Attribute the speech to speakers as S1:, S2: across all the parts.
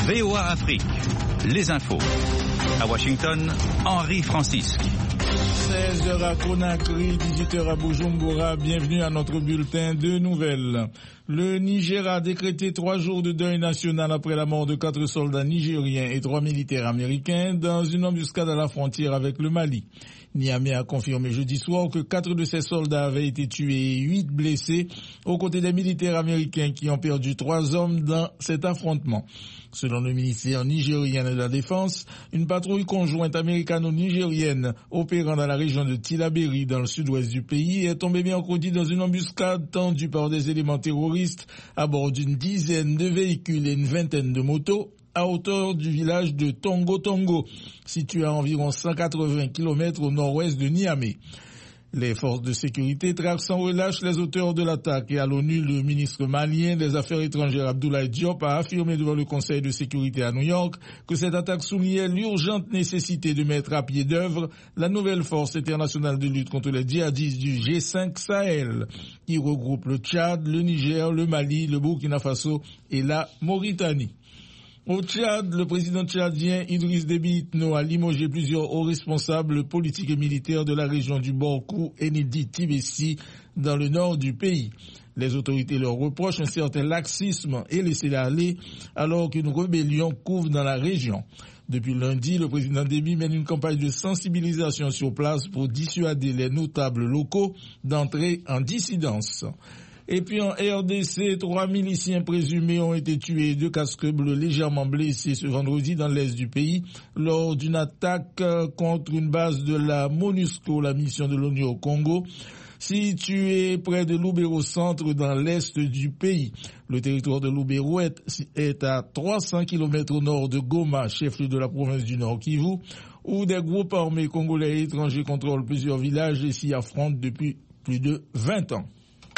S1: VOA Afrique, les infos. À Washington, Henri Francisque.
S2: 16h à Conakry, 18h à Bujumbura, bienvenue à notre bulletin de nouvelles. Le Niger a décrété 3 jours de deuil national après la mort de 4 soldats nigériens et 3 militaires américains dans une embuscade à la frontière avec le Mali. Niamey a confirmé jeudi soir que 4 de ces soldats avaient été tués et 8 blessés aux côtés des militaires américains qui ont perdu 3 hommes dans cet affrontement. Selon le ministère nigérien de la Défense, une patrouille conjointe américano-nigérienne opérant dans la région de Tillabéri dans le sud-ouest du pays est tombée mercredi dans une embuscade tendue par des éléments terroristes à bord d'une dizaine de véhicules et une vingtaine de motos à hauteur du village de Tongo Tongo, situé à environ 180 km au nord-ouest de Niamey. Les forces de sécurité traquent sans relâche les auteurs de l'attaque et à l'ONU, le ministre malien des Affaires étrangères Abdoulaye Diop a affirmé devant le Conseil de sécurité à New York que cette attaque soulignait l'urgente nécessité de mettre à pied d'œuvre la nouvelle force internationale de lutte contre les djihadistes du G5 Sahel, qui regroupe le Tchad, le Niger, le Mali, le Burkina Faso et la Mauritanie. Au Tchad, le président tchadien Idriss Déby Itno a limogé plusieurs hauts responsables politiques et militaires de la région du Borkou et Nidi Tibessi dans le nord du pays. Les autorités leur reprochent un certain laxisme et laisser-aller alors qu'une rébellion couvre dans la région. Depuis lundi, le président Déby mène une campagne de sensibilisation sur place pour dissuader les notables locaux d'entrer en dissidence. Et puis en RDC, 3 miliciens présumés ont été tués et 2 casques bleus légèrement blessés ce vendredi dans l'est du pays lors d'une attaque contre une base de la MONUSCO, la mission de l'ONU au Congo, située près de Lubero centre dans l'est du pays. Le territoire de Lubero est à 300 km au nord de Goma, chef-lieu de la province du Nord Kivu, où des groupes armés congolais et étrangers contrôlent plusieurs villages et s'y affrontent depuis plus de 20 ans.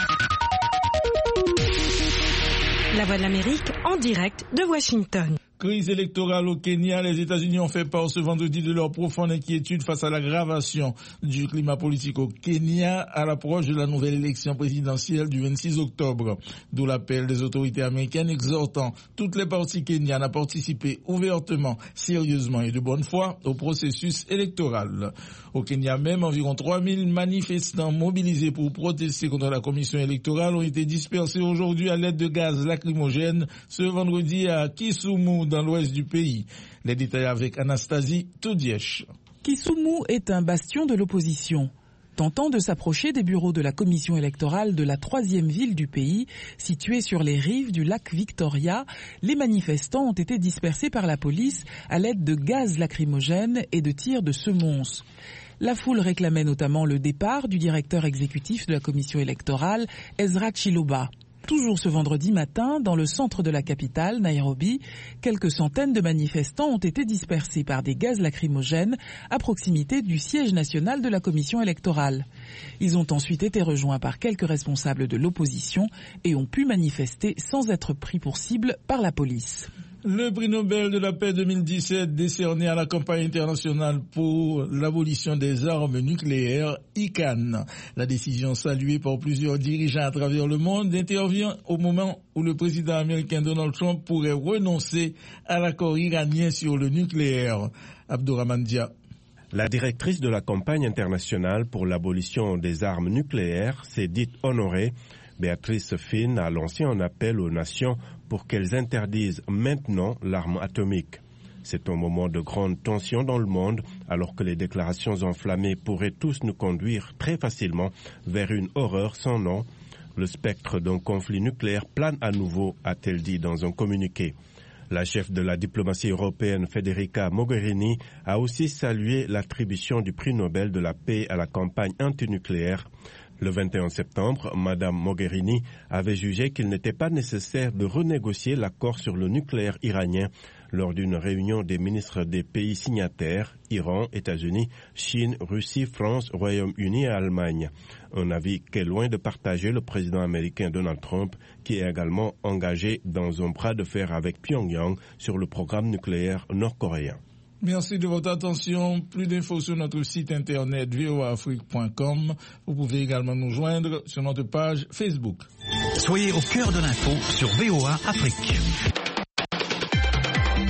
S3: La Voix de l'Amérique en direct de Washington.
S2: Crise électorale au Kenya, les États-Unis ont fait part ce vendredi de leur profonde inquiétude face à l'aggravation du climat politique au Kenya à l'approche de la nouvelle élection présidentielle du 26 octobre. D'où l'appel des autorités américaines exhortant toutes les parties kenyanes à participer ouvertement, sérieusement et de bonne foi au processus électoral. Au Kenya même, environ 3000 manifestants mobilisés pour protester contre la commission électorale ont été dispersés aujourd'hui à l'aide de gaz lacrymogène ce vendredi à Kisumu, dans l'ouest du pays. Les détails avec Anastasie Todièche.
S4: Kisumu est un bastion de l'opposition. Tentant de s'approcher des bureaux de la commission électorale de la 3e ville du pays, située sur les rives du lac Victoria, les manifestants ont été dispersés par la police à l'aide de gaz lacrymogène et de tirs de semonces. La foule réclamait notamment le départ du directeur exécutif de la commission électorale, Ezra Chiloba. Toujours ce vendredi matin, dans le centre de la capitale, Nairobi, quelques centaines de manifestants ont été dispersés par des gaz lacrymogènes à proximité du siège national de la commission électorale. Ils ont ensuite été rejoints par quelques responsables de l'opposition et ont pu manifester sans être pris pour cible par la police.
S2: Le prix Nobel de la paix 2017 décerné à la campagne internationale pour l'abolition des armes nucléaires, ICAN. La décision saluée par plusieurs dirigeants à travers le monde intervient au moment où le président américain Donald Trump pourrait renoncer à l'accord iranien sur le nucléaire. Abdourahmane Dia.
S5: La directrice de la campagne internationale pour l'abolition des armes nucléaires s'est dite honorée. Béatrice Finn a lancé un appel aux nations pour qu'elles interdisent maintenant l'arme atomique. C'est un moment de grande tension dans le monde, alors que les déclarations enflammées pourraient tous nous conduire très facilement vers une horreur sans nom. Le spectre d'un conflit nucléaire plane à nouveau, a-t-elle dit dans un communiqué. La chef de la diplomatie européenne, Federica Mogherini, a aussi salué l'attribution du prix Nobel de la paix à la campagne antinucléaire. Le 21 septembre, Mme Mogherini avait jugé qu'il n'était pas nécessaire de renégocier l'accord sur le nucléaire iranien lors d'une réunion des ministres des pays signataires, Iran, États-Unis, Chine, Russie, France, Royaume-Uni et Allemagne. Un avis qu'est loin de partager le président américain Donald Trump, qui est également engagé dans un bras de fer avec Pyongyang sur le programme nucléaire nord-coréen.
S2: Merci de votre attention. Plus d'infos sur notre site internet voaafrique.com. Vous pouvez également nous joindre sur notre page Facebook.
S1: Soyez au cœur de l'info sur VOA Afrique.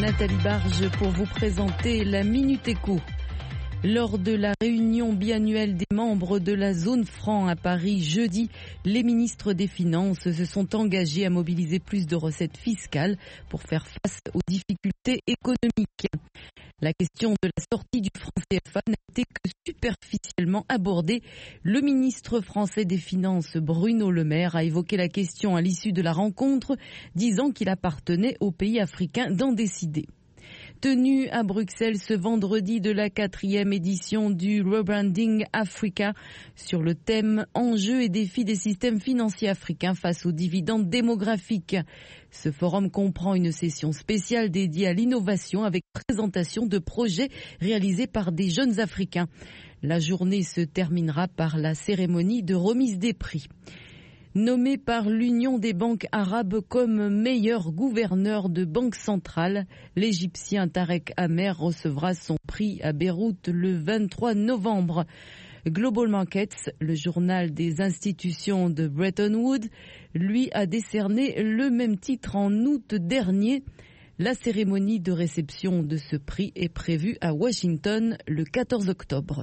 S6: Nathalie Barge pour vous présenter la Minute Éco. Lors de la réunion biannuelle des membres de la zone franc à Paris jeudi, les ministres des Finances se sont engagés à mobiliser plus de recettes fiscales pour faire face aux difficultés économiques. La question de la sortie du franc CFA n'a été que superficiellement abordée. Le ministre français des Finances, Bruno Le Maire, a évoqué la question à l'issue de la rencontre, disant qu'il appartenait aux pays africains d'en décider. Tenue à Bruxelles ce vendredi de la 4e édition du Rebranding Africa sur le thème Enjeux et défis des systèmes financiers africains face aux dividendes démographiques. Ce forum comprend une session spéciale dédiée à l'innovation avec présentation de projets réalisés par des jeunes Africains. La journée se terminera par la cérémonie de remise des prix. Nommé par l'Union des banques arabes comme meilleur gouverneur de banque centrale, l'Égyptien Tarek Amer recevra son prix à Beyrouth le 23 novembre. Global Markets, le journal des institutions de Bretton Woods, lui a décerné le même titre en août dernier. La cérémonie de réception de ce prix est prévue à Washington le 14 octobre.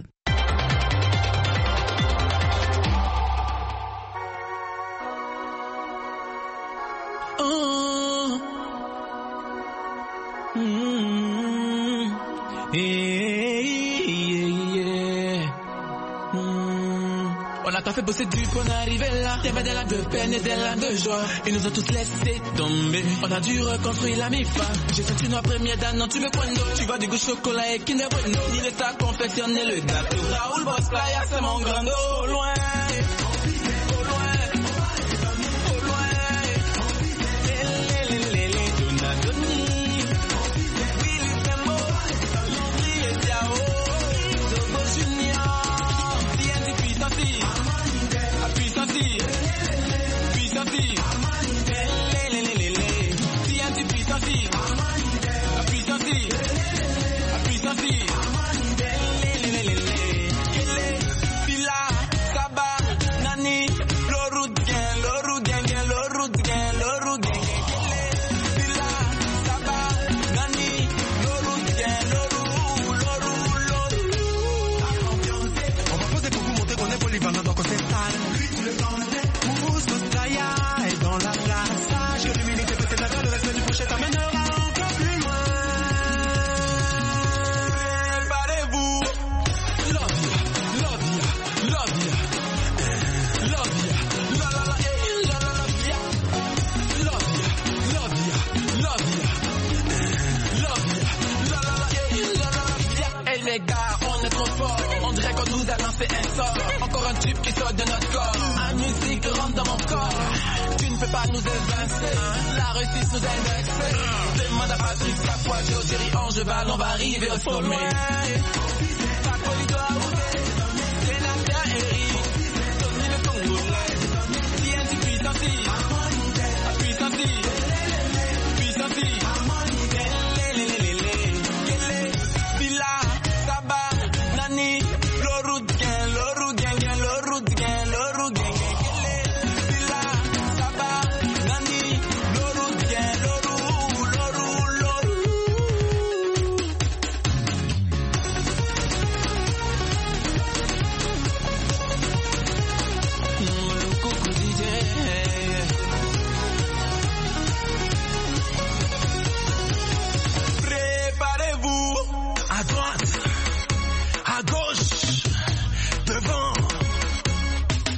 S7: On a tant fait bosser dur pour en arriver là. Y'avait des lacs de peine et des lacs de joie. Ils nous ont tous laissé tomber. On a dû reconstruire la MIFA. J'ai senti nos premiers danos, tu me cuando. Tu vois du goût chocolat et Kinder Bueno. Ni l'État confectionner le gâteau. Raoul Boss Playa, c'est mon grand dos. Au loin. Encore un tube qui sort de notre corps. La musique rentre dans mon corps. Tu ne peux pas nous évincer. La réussite nous indexe. Demande à Patrice Capois, Thierry Angeval, on va arriver au sommet.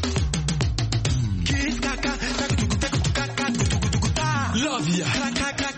S7: Love ya.